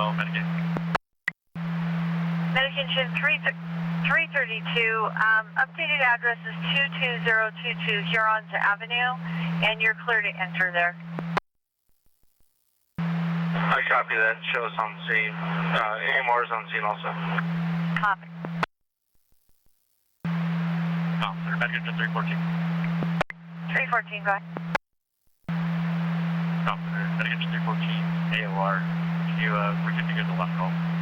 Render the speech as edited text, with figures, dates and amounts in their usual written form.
12, Medicaid. Medication 332, updated address is 22022 Huron Avenue, and you're clear to enter there. I copy that. Show us on scene. AMR is on scene also. Copy. Officer, Medication 314. 314, go ahead. Officer, Medication 314, AOR. Can you reconfigure the left call?